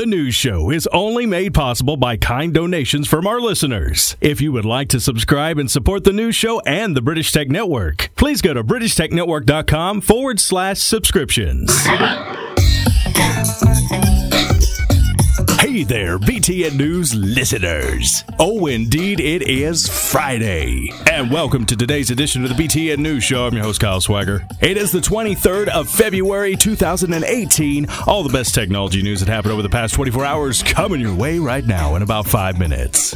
The news show is only made possible by kind donations from our listeners. If you would like to subscribe and support the news show and the British Tech Network, please go to BritishTechNetwork.com/subscriptions. Hey there, BTN News listeners. Oh, indeed, it is Friday. And welcome to today's edition of the BTN News Show. I'm your host, Kyle Swagger. It is the 23rd of February, 2018. All the best technology news that happened over the past 24 hours coming your way right now in about 5 minutes.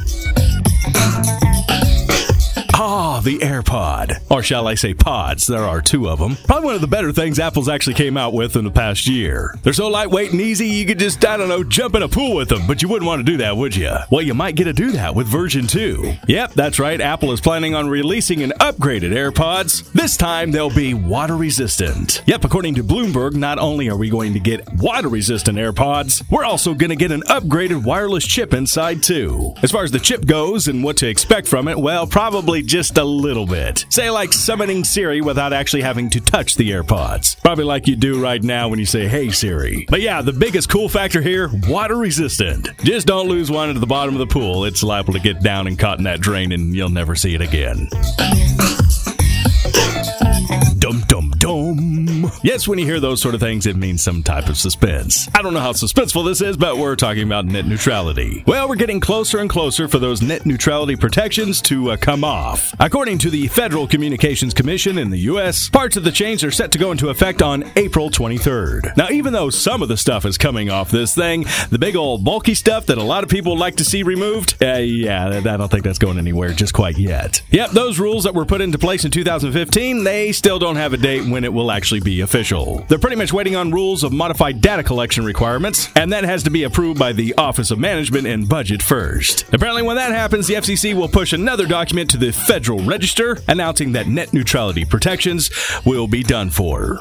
The AirPod. Or shall I say pods? There are two of them. Probably one of the better things Apple's actually came out with in the past year. They're so lightweight and easy, you could just, jump in a pool with them. But you wouldn't want to do that, would you? Well, you might get to do that with version 2. Yep, that's right. Apple is planning on releasing an upgraded AirPods. This time, they'll be water-resistant. Yep, according to Bloomberg, not only are we going to get water-resistant AirPods, we're also going to get an upgraded wireless chip inside, too. As far as the chip goes and what to expect from it, well, probably just a little bit. Say like summoning Siri without actually having to touch the AirPods. Probably like you do right now when you say, "Hey Siri." But yeah, the biggest cool factor here, water resistant. Just don't lose one into the bottom of the pool. It's liable to get down and caught in that drain and you'll never see it again. Dum dum dum. Yes, when you hear those sort of things, it means some type of suspense. I don't know how suspenseful this is, but we're talking about net neutrality. Well, we're getting closer and closer for those net neutrality protections to come off. According to the Federal Communications Commission in the U.S., parts of the change are set to go into effect on April 23rd. Now, even though some of the stuff is coming off this thing, the big old bulky stuff that a lot of people like to see removed, I don't think that's going anywhere just quite yet. Yep, those rules that were put into place in 2015, they still don't have a date when it will actually be official. They're pretty much waiting on rules of modified data collection requirements, and that has to be approved by the Office of Management and Budget first. Apparently, when that happens, the FCC will push another document to the Federal Register announcing that net neutrality protections will be done for.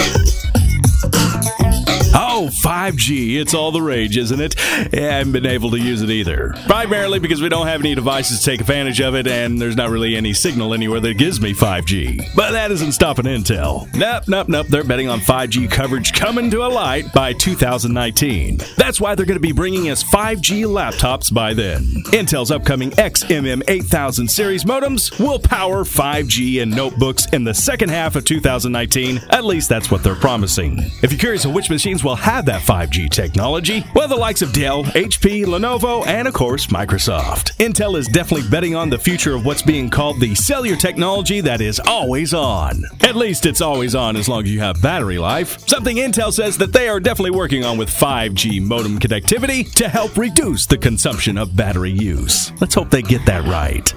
Oh, 5G. It's all the rage, isn't it? I haven't been able to use it either. Primarily because we don't have any devices to take advantage of it, and there's not really any signal anywhere that gives me 5G. But that isn't stopping Intel. Nope. They're betting on 5G coverage coming to a light by 2019. That's why they're going to be bringing us 5G laptops by then. Intel's upcoming XMM 8000 series modems will power 5G in notebooks in the second half of 2019. At least that's what they're promising. If you're curious of which machines will have that 5G technology, well, the likes of Dell, HP, Lenovo, and of course, Microsoft. Intel is definitely betting on the future of what's being called the cellular technology that is always on. At least it's always on as long as you have battery life. Something Intel says that they are definitely working on with 5G modem connectivity to help reduce the consumption of battery use. Let's hope they get that right.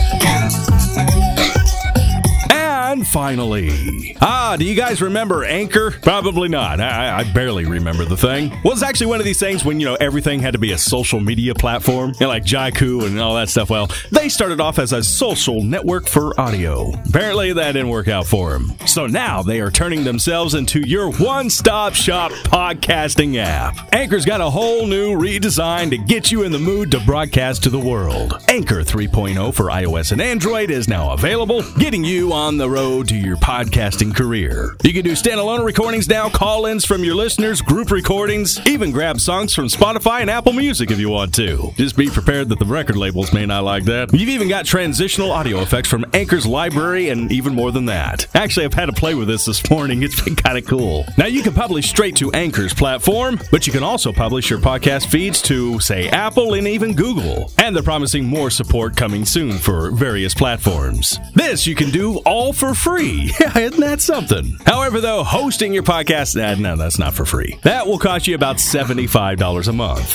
And finally, do you guys remember Anchor? Probably not. I barely remember the thing. Well, it's actually one of these things when, everything had to be a social media platform, like Jaiku and all that stuff. Well, they started off as a social network for audio. Apparently, that didn't work out for them. So now they are turning themselves into your one-stop shop podcasting app. Anchor's got a whole new redesign to get you in the mood to broadcast to the world. Anchor 3.0 for iOS and Android is now available, getting you on the road to your podcasting career. You can do standalone recordings now, call-ins from your listeners, group recordings, even grab songs from Spotify and Apple Music if you want to. Just be prepared that the record labels may not like that. You've even got transitional audio effects from Anchor's library and even more than that. Actually, I've had to play with this morning. It's been kind of cool. Now, you can publish straight to Anchor's platform, but you can also publish your podcast feeds to, say, Apple and even Google. And they're promising more support coming soon for various platforms. This you can do all for free. Yeah, isn't that something? However, though, hosting your podcast, no, that's not for free. That will cost you about $75 a month.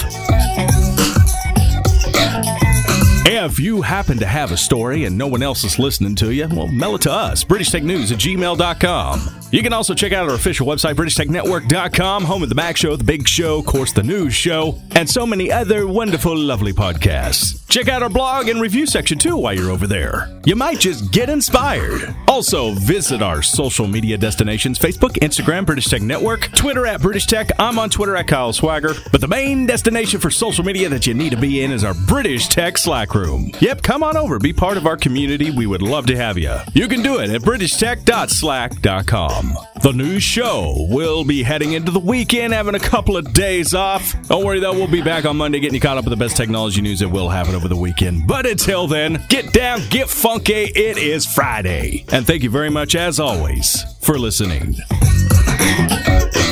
If you happen to have a story and no one else is listening to you, well, mail it to us, BritishTechNews@gmail.com. You can also check out our official website, BritishTechNetwork.com, home of the Mac Show, the Big Show, of course, the News Show, and so many other wonderful, lovely podcasts. Check out our blog and review section, too, while you're over there. You might just get inspired. Also, visit our social media destinations, Facebook, Instagram, British Tech Network, Twitter @BritishTech. I'm on Twitter @Kyle Swagger. But the main destination for social media that you need to be in is our British Tech Slack room. Yep, come on over. Be part of our community. We would love to have you. You can do it at BritishTech.slack.com. GetRockAuto.com. The new show will be heading into the weekend, having a couple of days off. Don't worry, though, we'll be back on Monday getting you caught up with the best technology news that will happen over the weekend. But until then, get down, get funky. It is Friday. And thank you very much, as always, for listening.